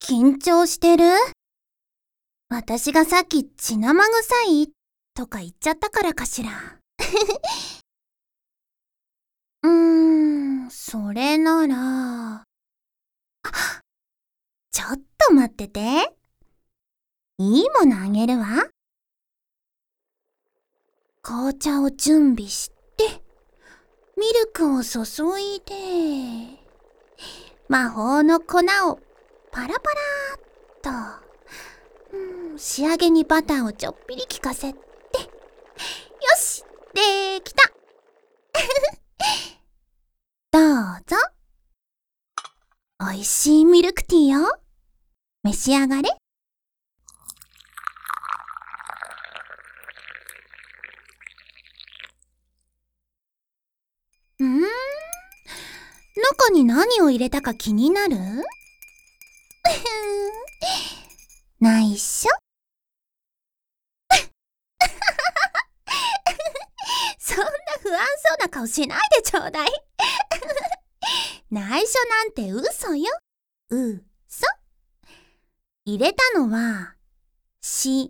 緊張してる？私がさっき血生臭いとか言っちゃったからかしら。それなら。ちょっと待ってて。いいものあげるわ。紅茶を準備して、ミルクを注いで、魔法の粉をパラパラーっと、仕上げにバターをちょっぴり効かせて、よし、できた。どうぞ。おいしいミルクティーよ。召し上がれ。中に何を入れたか気になる？内緒？そんな不安そうな顔しないでちょうだい。内緒なんて嘘よ。嘘。入れたのは、塩。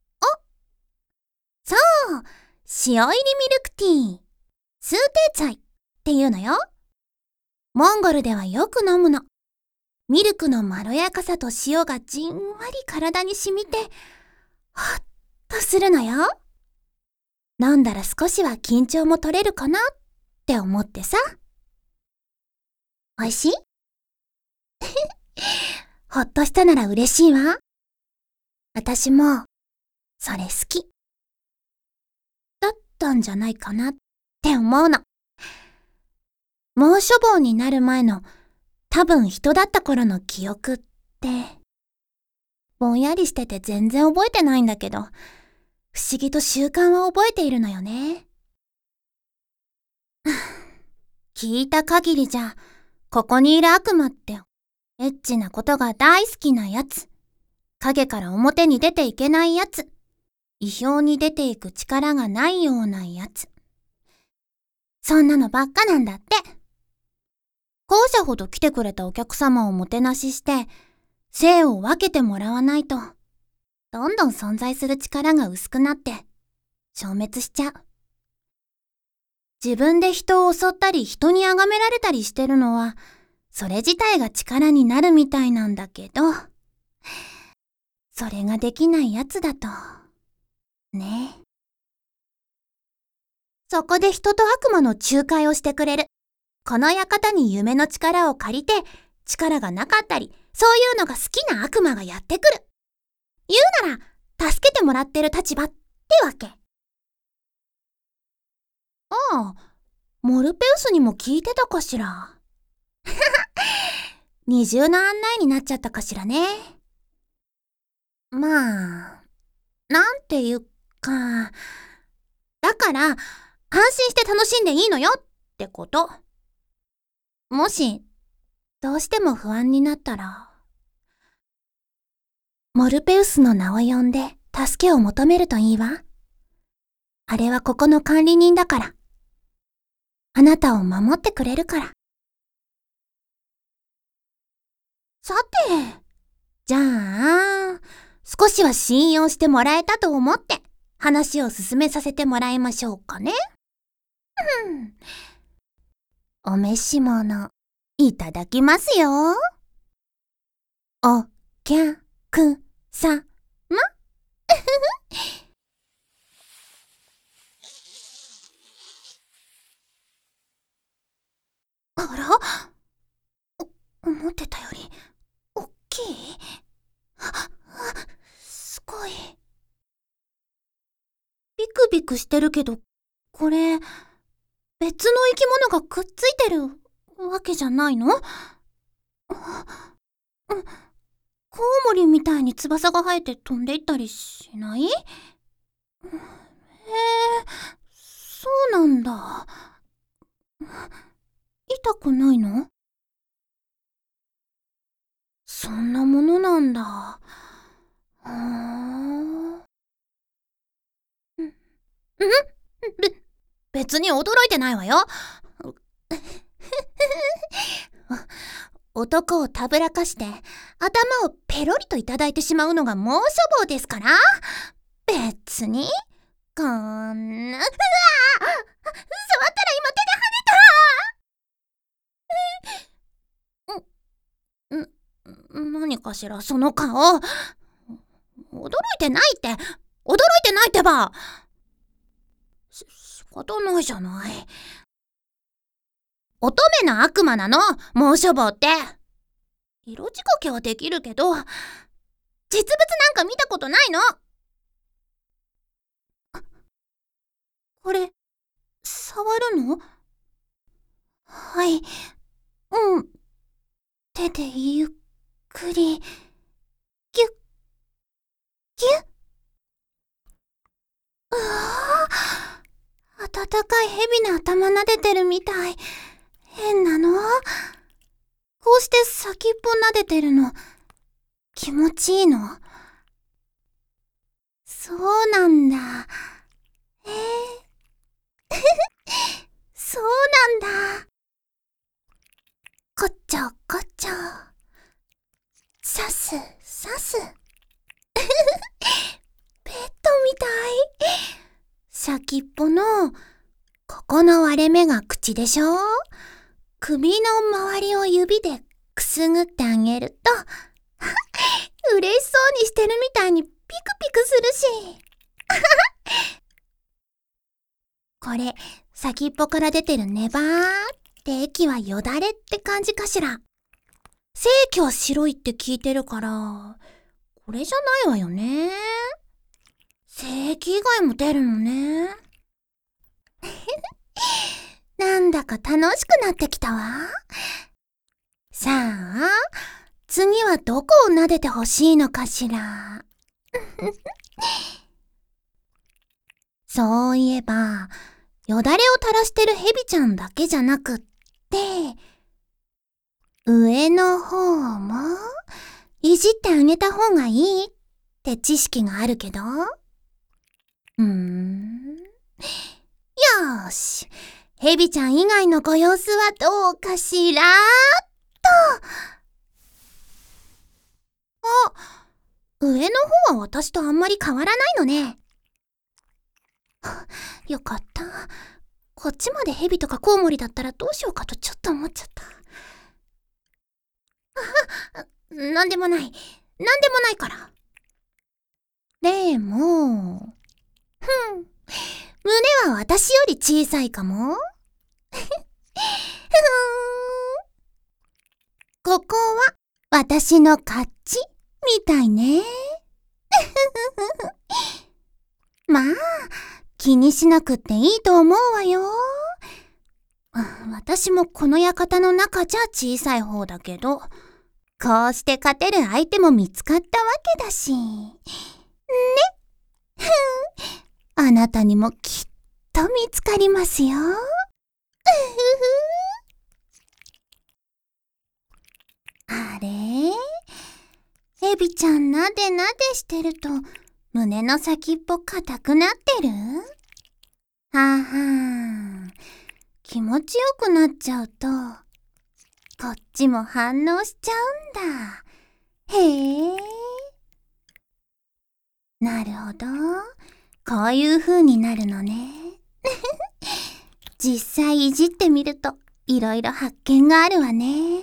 そう、塩入りミルクティー。スーテーチャイっていうのよ。モンゴルではよく飲むの。ミルクのまろやかさと塩がじんわり体に染みて、ほっとするのよ。飲んだら少しは緊張も取れるかなって思ってさ。おいしい？ほっとしたなら嬉しいわ。私も、それ好き。だったんじゃないかなって思うの。もう処方になる前の多分人だった頃の記憶って、ぼんやりしてて全然覚えてないんだけど、不思議と習慣は覚えているのよね。聞いた限りじゃ、ここにいる悪魔って、エッチなことが大好きなやつ、影から表に出ていけないやつ、意表に出ていく力がないようなやつ。そんなのばっかなんだって。後者ほど来てくれたお客様をもてなしして、生を分けてもらわないと、どんどん存在する力が薄くなって、消滅しちゃう。自分で人を襲ったり人に崇められたりしてるのは、それ自体が力になるみたいなんだけど、それができないやつだと、ね。そこで人と悪魔の仲介をしてくれる。この館に夢の力を借りて、力がなかったり、そういうのが好きな悪魔がやってくる。言うなら、助けてもらってる立場ってわけ。ああ、モルペウスにも聞いてたかしら。二重の案内になっちゃったかしらね。まあ、なんていうか、だから、安心して楽しんでいいのよってこと。もし、どうしても不安になったら、モルペウスの名を呼んで助けを求めるといいわ。あれはここの管理人だから。あなたを守ってくれるから。さて、じゃあ、少しは信用してもらえたと思って話を進めさせてもらいましょうかね。お召し物、いただきますよ。お客さま。あら？思ってたより、おっきい？すごい。ビクビクしてるけど、これ、別の生き物がくっついてるわけじゃないの？コウモリみたいに翼が生えて飛んでいったりしない？へえ、そうなんだ。痛くないの？そんなものなんだ。へー。べ、別に驚いてないわよ。 男をたぶらかして頭をペロリといただいてしまうのが猛暑棒ですから。別にこんな、うわー、触ったら今手で跳ねた。何かしらその顔。驚いてないってば。仕方ないじゃない。乙女の悪魔なの、猛暑棒って。色仕掛けはできるけど、実物なんか見たことないの。これ、触るの？はい。うん。手でゆっくり、ギュッ、ギュッ。うわぁ、暖かい蛇の頭撫でてるみたい。変なの？こうして先っぽ撫でてるの、気持ちいいの？そうなんだ。そうなんだ。こちょこちょ。さす、さす。ペットみたい。先っぽの、ここの割れ目が口でしょ？首の周りを指でくすぐってあげると、嬉しそうにしてるみたいにピクピクするし。これ、先っぽから出てるネバーって液はよだれって感じかしら。正気は白いって聞いてるから、これじゃないわよね。正気以外も出るのね。なんだか楽しくなってきたわ。さあ、次はどこを撫でてほしいのかしら。そういえば、よだれを垂らしてるヘビちゃんだけじゃなくって、上の方もいじってあげた方がいいって知識があるけど。よーし。ヘビちゃん以外のご様子はどうかしらと。上の方は私とあんまり変わらないのね。よかった。こっちまでヘビとかコウモリだったらどうしようかとちょっと思っちゃった。なんでもないから。でも、胸は私より小さいかも。ここは私の勝ちみたいね。まあ、気にしなくっていいと思うわよ。私もこの館の中じゃ小さい方だけど、こうして勝てる相手も見つかったわけだし。ね。あなたにもきっと見つかりますよ。あれ？エビちゃんなでなでしてると胸の先っぽ硬くなってる？はは気持ちよくなっちゃうとこっちも反応しちゃうんだ。へえ。なるほど。こういう風になるのね。実際いじってみるといろいろ発見があるわね。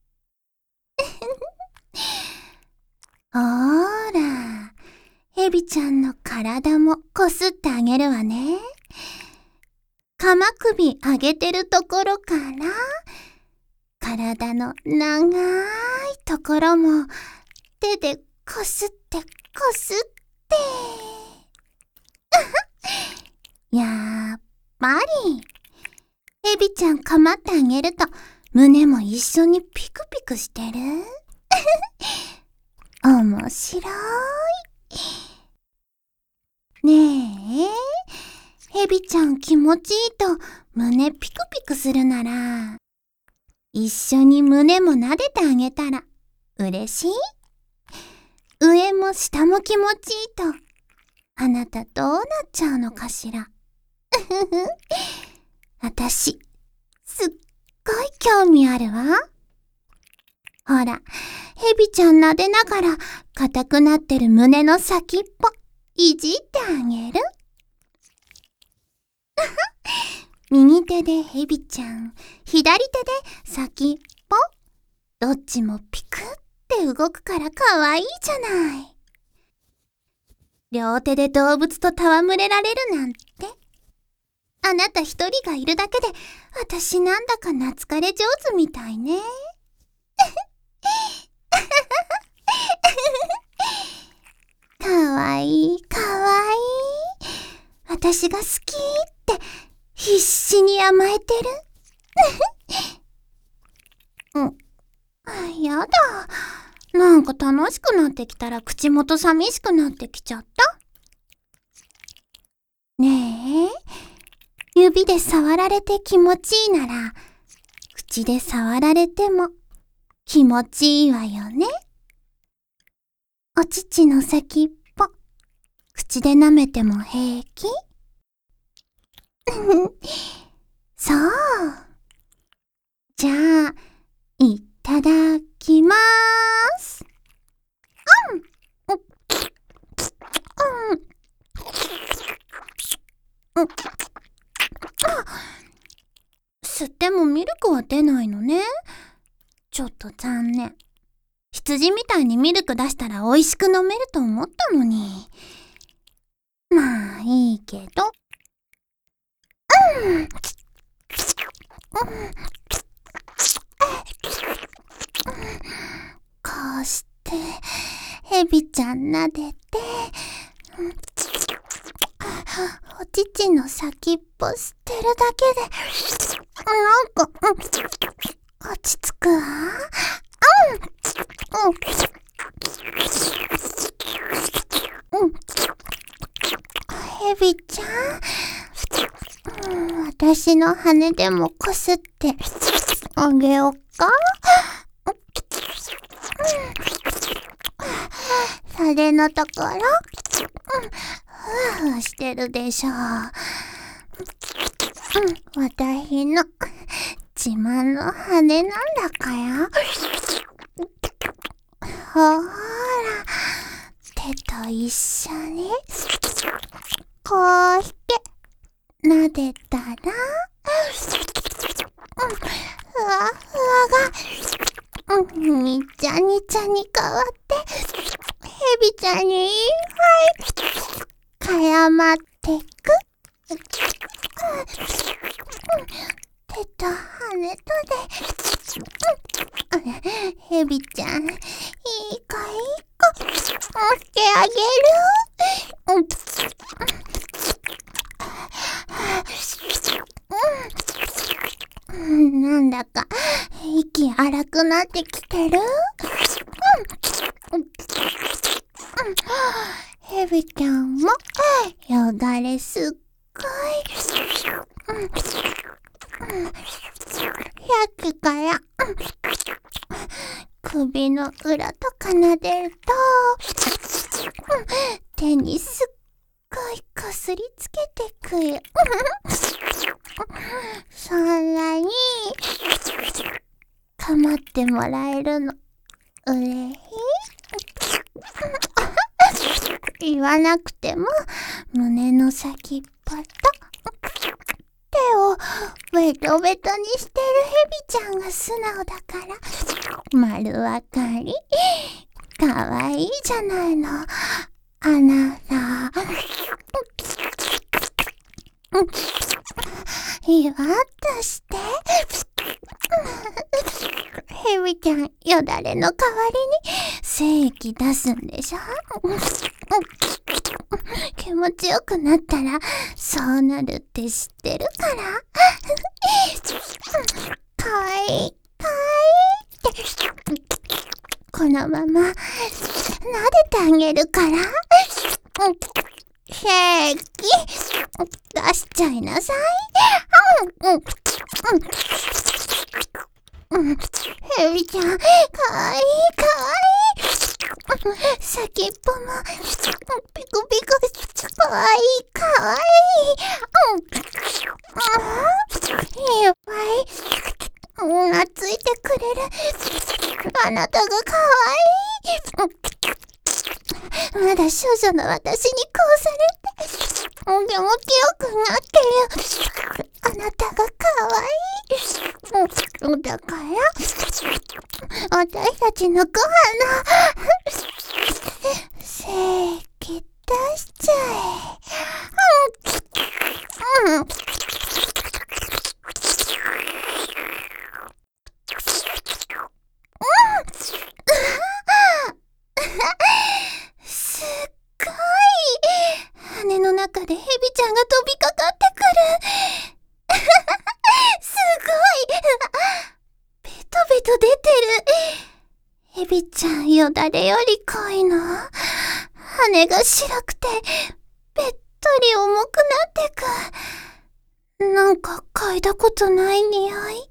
ほーら、ヘビちゃんの体もこすってあげるわね。カマ首上げてるところから、体の長いところも手でこすってこすって。やっぱり、ヘビちゃんかまってあげると胸も一緒にピクピクしてる。面白い。ねえ、ヘビちゃん気持ちいいと胸ピクピクするなら、一緒に胸も撫でてあげたら嬉しい？上も下も気持ちいいと、あなたどうなっちゃうのかしら。私、すっごい興味あるわ。 ほら、ヘビちゃん撫でながら、硬くなってる胸の先っぽ、いじってあげる。右手でヘビちゃん、左手で先っぽ。どっちもピクって動くからかわいいじゃない。両手で動物と戯れられるなんて。あなた一人がいるだけで、私なんだか懐かれ上手みたいね。かわいい、かわいい。私が好きって必死に甘えてる。やだ。なんか楽しくなってきたら口元寂しくなってきちゃった。ねえ、指で触られて気持ちいいなら、口で触られても気持ちいいわよね。お乳の先っぽ、口で舐めても平気？そう。じゃあ、いただきまーす。吸ってもミルクは出ないのね。ちょっと残念。羊みたいにミルク出したら美味しく飲めると思ったのに。まあいいけど。こうしてヘビちゃん撫でて、お乳の先っぽ捨てるだけでなんか落ち着くわ。ヘビちゃん、私の羽でもこすってあげよっか。それのところ、ふわふわしてるでしょ。私の自慢の羽なんだから。ほーら、手と一緒にこうして撫でたら、ふわふわがにちゃにちゃに変わって、ヘビちゃんに絡まってく。手と羽とで、ヘビちゃん、いい子いい子、してあげる。なんだか息荒くなってきてる。ヘビちゃんもよだれすっごい。さっきから首の裏とか撫でると手にすっごいこすりつけてくる。そんなにかまってもらえるの嬉しい。言わなくても胸の先っぽと手をベトベトにしてるヘビちゃんが素直だから丸わかり。かわいいじゃないのあなた。いわっとしてヘビちゃんよだれの代わりに精液出すんでしょ。気持ちよくなったらそうなるって知ってるから。かわいいかわいいってこのまま撫でてあげるから。平気出しちゃいなさい。ヘビちゃんかわいいかわいい。先っぽもピクピクかわいいかわいい。いっぱいついてくれる。あなたが可愛い。まだ少女の私にこうされて、気持ちよくなってる。あなたが可愛い。だから、私たちのご飯の席出しちゃえ。すっごい。羽の中でヘビちゃんが飛びかかってくる。すごい。ベトベト出てる。ヘビちゃんよだれより濃いの。羽が白くてべっとり重くなってく。なんか嗅いだことない匂い。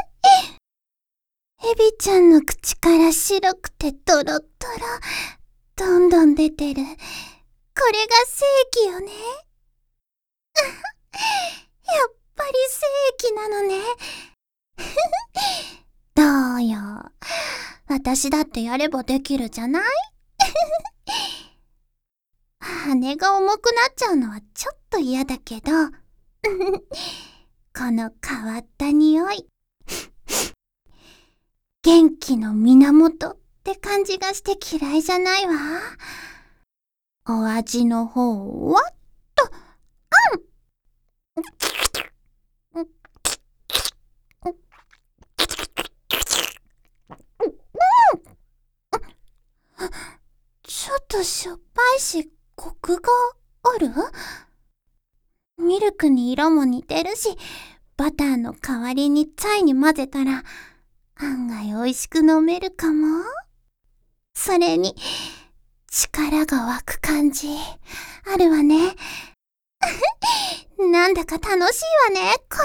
ヘビちゃんの口から白くてトロットロ、どんどん出てる。これが正気よね。やっぱり正気なのね。どうよ。私だってやればできるじゃない？羽が重くなっちゃうのはちょっと嫌だけど、この変わった匂い。元気の源って感じがして嫌いじゃないわ。お味の方はと、ちょっとしょっぱいし、コクがある？ミルクに色も似てるし、バターの代わりにチャイに混ぜたら、案外美味しく飲めるかも。それに、力が湧く感じ、あるわね。なんだか楽しいわね、こ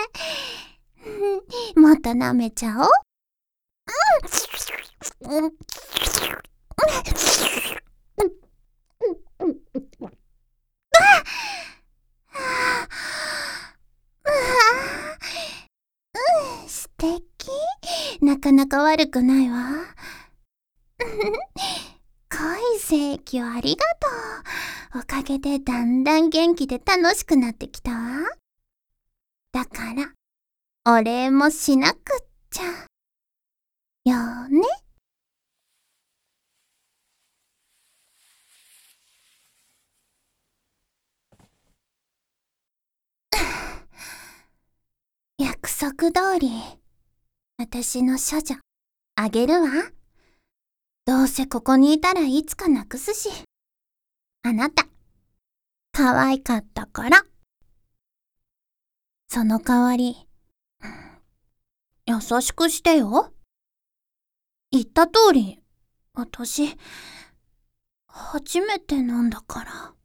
れ。もっと舐めちゃおう。素敵。なかなか悪くないわ。濃い正液をありがとう。おかげでだんだん元気で楽しくなってきたわ。だから、お礼もしなくっちゃ。よね。約束通り、私の処女、あげるわ。どうせここにいたらいつかなくすし。あなた、可愛かったから。その代わり、優しくしてよ。言った通り、私、初めてなんだから。